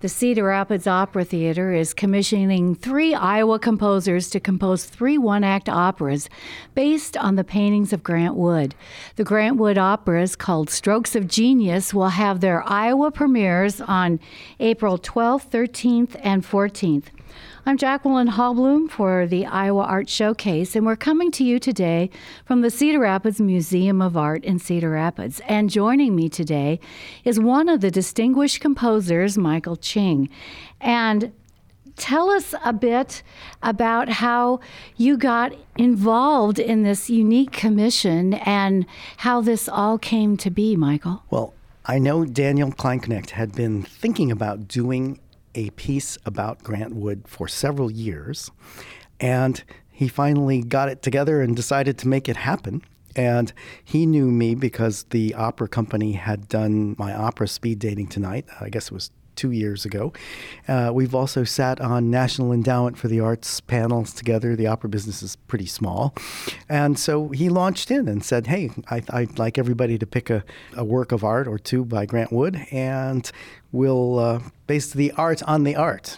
The Cedar Rapids Opera Theater is commissioning 3 Iowa composers to compose 3 one-act operas based on the paintings of Grant Wood. The Grant Wood operas, called Strokes of Genius, will have their Iowa premieres on April 12th, 13th, and 14th. I'm Jacqueline Hallblum for the Iowa Art Showcase, and we're coming to you today from the Cedar Rapids Museum of Art in Cedar Rapids. And joining me today is one of the distinguished composers, Michael Ching. And tell us a bit about how you got involved in this unique commission and how this all came to be, Michael. Well, I know Daniel Kleinknecht had been thinking about doing a piece about Grant Wood for several years, and he finally got it together and decided to make it happen. And he knew me because the opera company had done my opera Speed Dating Tonight. I guess it was 2 years ago. We've also sat on National Endowment for the Arts panels together. The opera business is pretty small. And so he launched in and said, hey, I'd like everybody to pick a work of art or 2 by Grant Wood, and we'll base the art on the art.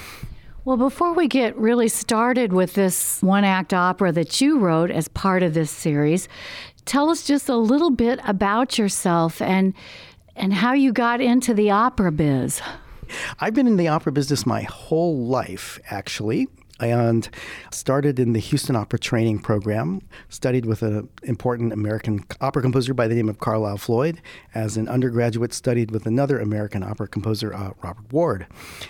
Well, before we get really started with this one-act opera that you wrote as part of this series, tell us just a little bit about yourself and how you got into the opera biz. I've been in the opera business my whole life, actually, and started in the Houston Opera Training Program, studied with an important American opera composer by the name of Carlisle Floyd. As an undergraduate, studied with another American opera composer, Robert Ward.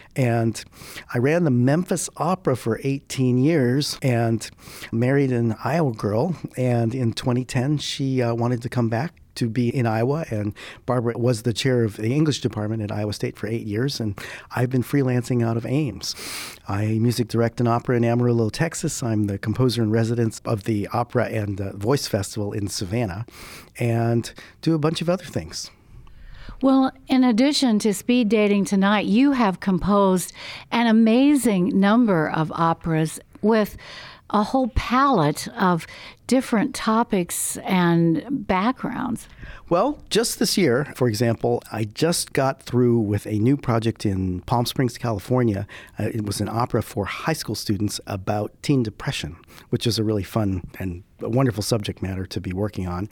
And I ran the Memphis Opera for 18 years and married an Iowa girl. And in 2010, she wanted to come back to be in Iowa, and Barbara was the chair of the English department at Iowa State for 8 years, and I've been freelancing out of Ames. I music direct an opera in Amarillo, Texas. I'm the composer in residence of the Opera and Voice Festival in Savannah, and do a bunch of other things. Well, in addition to Speed Dating Tonight, you have composed an amazing number of operas with a whole palette of different topics and backgrounds. Well, just this year, for example, I just got through with a new project in Palm Springs, California. It was an opera for high school students about teen depression, which is a really fun and a wonderful subject matter to be working on.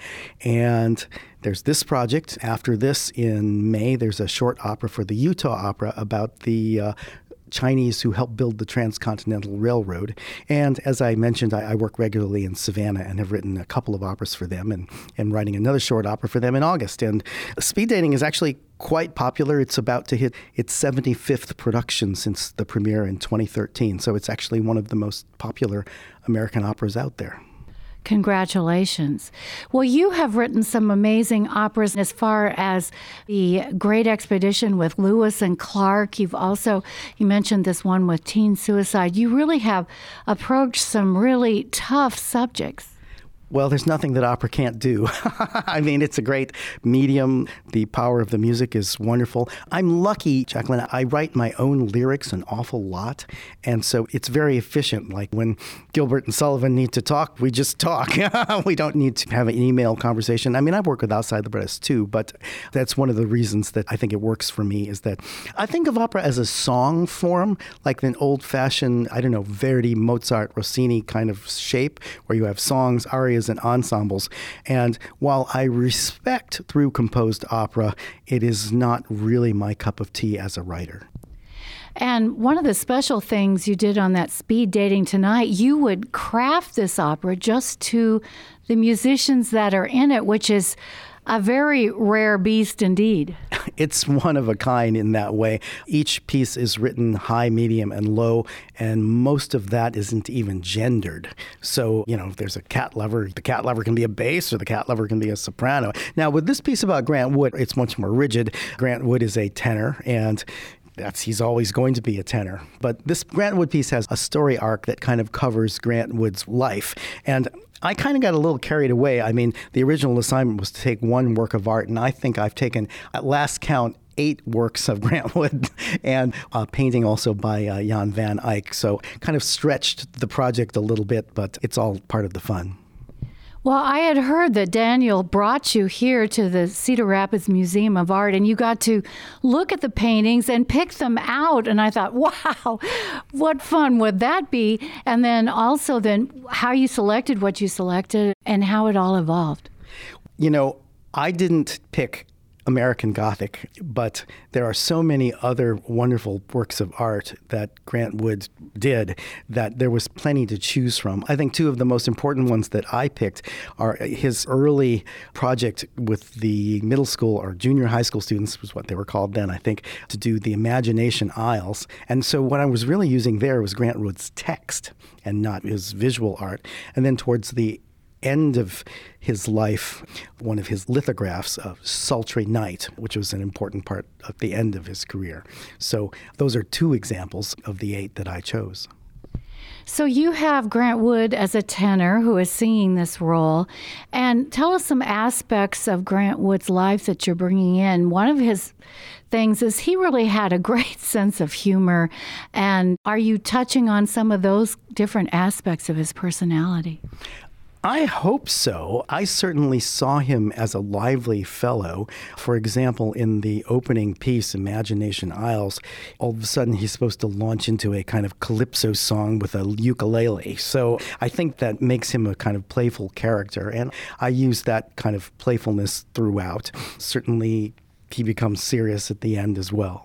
And there's this project. After this, in May, there's a short opera for the Utah Opera about the Chinese who helped build the Transcontinental Railroad. And as I mentioned, I work regularly in Savannah and have written a couple of operas for them and writing another short opera for them in August. And Speed Dating is actually quite popular. It's about to hit its 75th production since the premiere in 2013. So it's actually one of the most popular American operas out there. Congratulations. Well, you have written some amazing operas as far as The Great Expedition with Lewis and Clark. You mentioned this one with teen suicide. You really have approached some really tough subjects. Well, there's nothing that opera can't do. I mean, it's a great medium. The power of the music is wonderful. I'm lucky, Jacqueline, I write my own lyrics an awful lot, and so it's very efficient. Like when Gilbert and Sullivan need to talk, we just talk. We don't need to have an email conversation. I mean, I work with Outside the Press too, but that's one of the reasons that I think it works for me is that I think of opera as a song form, like an old-fashioned, Verdi, Mozart, Rossini kind of shape, where you have songs, arias, and ensembles. And while I respect through composed opera, it is not really my cup of tea as a writer. And one of the special things you did on that Speed Dating Tonight, you would craft this opera just to the musicians that are in it, which is a very rare beast indeed. It's one of a kind in that way. Each piece is written high, medium, and low, and most of that isn't even gendered. So, if there's a cat lover, the cat lover can be a bass or the cat lover can be a soprano. Now, with this piece about Grant Wood, it's much more rigid. Grant Wood is a tenor, and he's always going to be a tenor. But this Grant Wood piece has a story arc that kind of covers Grant Wood's life. And I kind of got a little carried away. I mean, the original assignment was to take one work of art, and I think I've taken, at last count, 8 works of Grant Wood and a painting also by Jan van Eyck. So kind of stretched the project a little bit, but it's all part of the fun. Well, I had heard that Daniel brought you here to the Cedar Rapids Museum of Art, and you got to look at the paintings and pick them out. And I thought, wow, what fun would that be? And then also how you selected what you selected and how it all evolved. You know, I didn't pick American Gothic, but there are so many other wonderful works of art that Grant Wood did that there was plenty to choose from. I think two of the most important ones that I picked are his early project with the middle school or junior high school students, was what they were called then, I think, to do the Imagination Isles. And so what I was really using there was Grant Wood's text and not his visual art. And then towards the end of his life, one of his lithographs of Sultry Night, which was an important part of the end of his career. So those are two examples of the 8 that I chose. So you have Grant Wood as a tenor who is singing this role. And tell us some aspects of Grant Wood's life that you're bringing in. One of his things is he really had a great sense of humor. And are you touching on some of those different aspects of his personality? I hope so. I certainly saw him as a lively fellow. For example, in the opening piece, Imagination Isles, all of a sudden he's supposed to launch into a kind of calypso song with a ukulele. So I think that makes him a kind of playful character, and I use that kind of playfulness throughout. Certainly, he becomes serious at the end as well.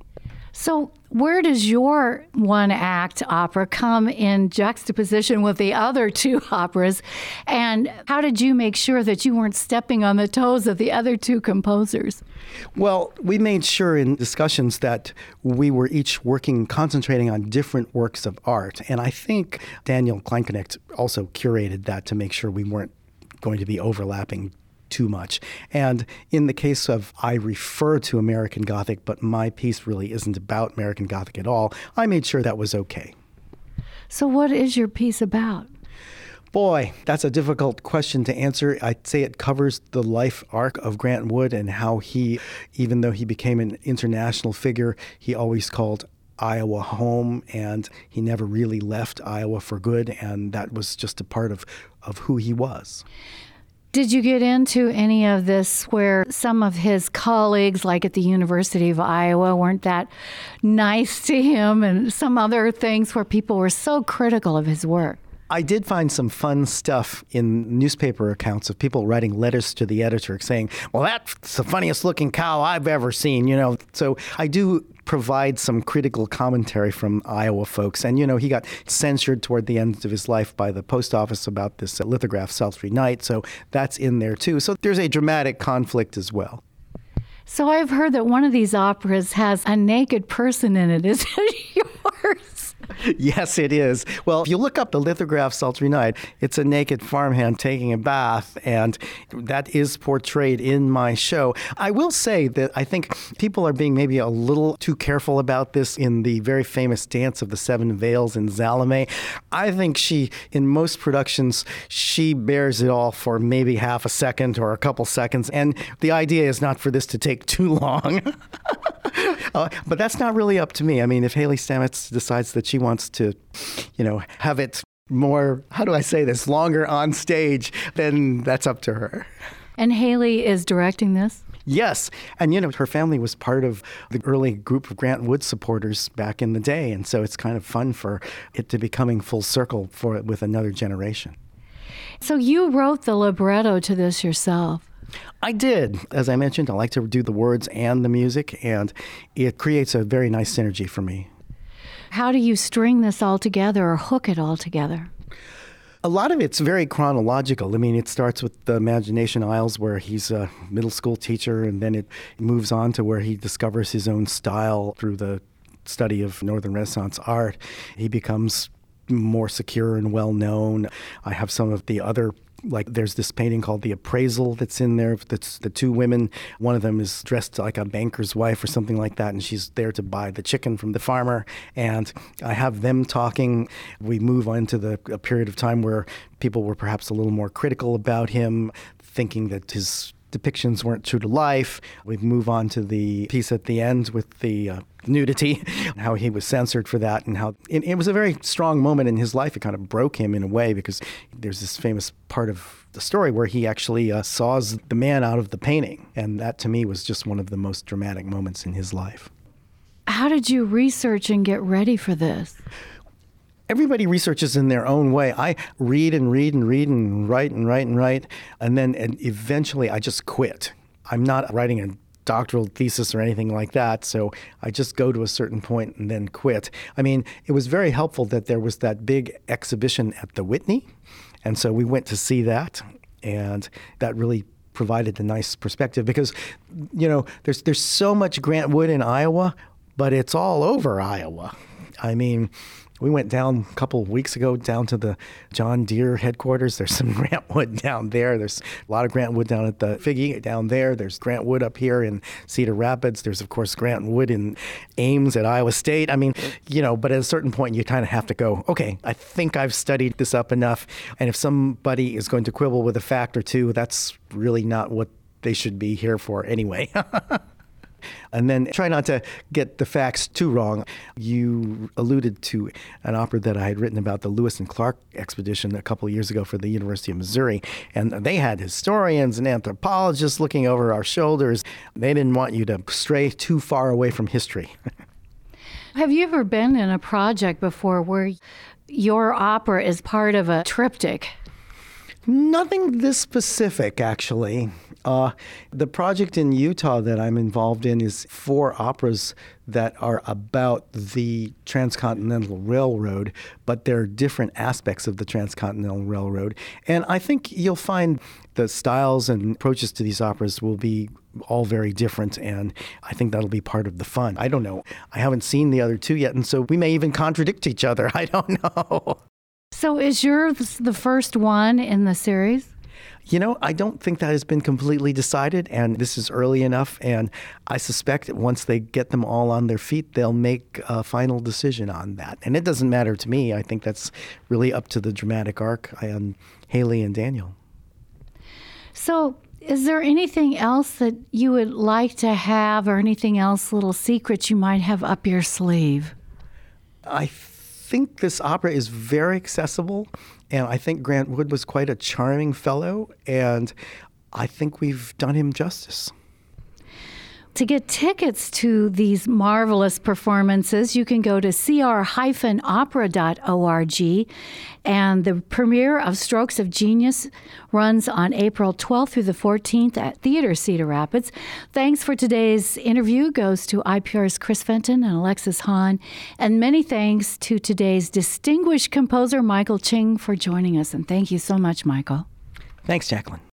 So where does your one-act opera come in juxtaposition with the other 2 operas? And how did you make sure that you weren't stepping on the toes of the other 2 composers? Well, we made sure in discussions that we were each concentrating on different works of art. And I think Daniel Kleinknecht also curated that to make sure we weren't going to be overlapping too much. And in the case of I refer to American Gothic, but my piece really isn't about American Gothic at all, I made sure that was okay. So what is your piece about? Boy, that's a difficult question to answer. I'd say it covers the life arc of Grant Wood and how he, even though he became an international figure, he always called Iowa home, and he never really left Iowa for good, and that was just a part of who he was. Did you get into any of this where some of his colleagues, like at the University of Iowa, weren't that nice to him, and some other things where people were so critical of his work? I did find some fun stuff in newspaper accounts of people writing letters to the editor saying, well, that's the funniest looking cow I've ever seen, you know. So I do provide some critical commentary from Iowa folks. And, you know, he got censured toward the end of his life by the post office about this lithograph, Sultry Night. So that's in there, too. So there's a dramatic conflict as well. So I've heard that one of these operas has a naked person in it. Is it yours? Yes, it is. Well, if you look up the lithograph Sultry Night, it's a naked farmhand taking a bath, and that is portrayed in my show. I will say that I think people are being maybe a little too careful about this in the very famous Dance of the Seven Veils in Salome. I think in most productions, she bears it all for maybe half a second or a couple seconds, and the idea is not for this to take too long. But that's not really up to me. I mean, if Haley Stamets decides that she wants to, have it more, how do I say this, longer on stage, then that's up to her. And Haley is directing this? Yes. And, her family was part of the early group of Grant Wood supporters back in the day. And so it's kind of fun for it to be coming full circle with another generation. So you wrote the libretto to this yourself. I did. As I mentioned, I like to do the words and the music, and it creates a very nice synergy for me. How do you string this all together or hook it all together? A lot of it's very chronological. I mean, it starts with the Imagination Isles, where he's a middle school teacher, and then it moves on to where he discovers his own style through the study of Northern Renaissance art. He becomes more secure and well-known. I have some of the other, like there's this painting called The Appraisal that's in there. That's the two women. One of them is dressed like a banker's wife or something like that, and she's there to buy the chicken from the farmer. And I have them talking. We move on to a period of time where people were perhaps a little more critical about him, thinking that his depictions weren't true to life. We move on to the piece at the end with the nudity, how he was censored for that, and how it was a very strong moment in his life. It kind of broke him in a way, because there's this famous part of the story where he actually saws the man out of the painting. And that, to me, was just one of the most dramatic moments in his life. How did you research and get ready for this? Everybody researches in their own way. I read and read and read and write and write and write, and eventually I just quit. I'm not writing a doctoral thesis or anything like that, so I just go to a certain point and then quit. I mean, it was very helpful that there was that big exhibition at the Whitney, and so we went to see that, and that really provided a nice perspective, because, there's so much Grant Wood in Iowa, but it's all over Iowa. I mean, we went down a couple of weeks ago down to the John Deere headquarters. There's some Grant Wood down there. There's a lot of Grant Wood down at the Figge down there. There's Grant Wood up here in Cedar Rapids. There's, of course, Grant Wood in Ames at Iowa State. I mean, but at a certain point, you kind of have to go, okay, I think I've studied this up enough. And if somebody is going to quibble with a fact or two, that's really not what they should be here for anyway. And then try not to get the facts too wrong. You alluded to an opera that I had written about the Lewis and Clark expedition a couple of years ago for the University of Missouri. And they had historians and anthropologists looking over our shoulders. They didn't want you to stray too far away from history. Have you ever been in a project before where your opera is part of a triptych? Nothing this specific, actually. The project in Utah that I'm involved in is 4 operas that are about the Transcontinental Railroad, but they're different aspects of the Transcontinental Railroad. And I think you'll find the styles and approaches to these operas will be all very different, and I think that'll be part of the fun. I don't know. I haven't seen the other 2 yet, and so we may even contradict each other. I don't know. So is yours the first one in the series? I don't think that has been completely decided, and this is early enough, and I suspect that once they get them all on their feet, they'll make a final decision on that. And it doesn't matter to me. I think that's really up to the dramatic arc and Haley and Daniel. So is there anything else that you would like to have, or anything else, little secrets you might have up your sleeve? I think this opera is very accessible, and I think Grant Wood was quite a charming fellow, and I think we've done him justice. To get tickets to these marvelous performances, you can go to cr-opera.org, and the premiere of Strokes of Genius runs on April 12th through the 14th at Theater Cedar Rapids. Thanks for today's interview goes to IPR's Chris Fenton and Alexis Hahn, and many thanks to today's distinguished composer, Michael Ching, for joining us. And thank you so much, Michael. Thanks, Jacqueline.